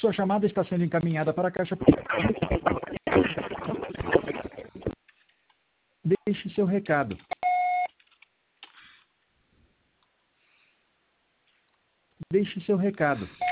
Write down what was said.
Sua chamada está sendo encaminhada para a caixa. Deixe seu recado. Deixe seu recado.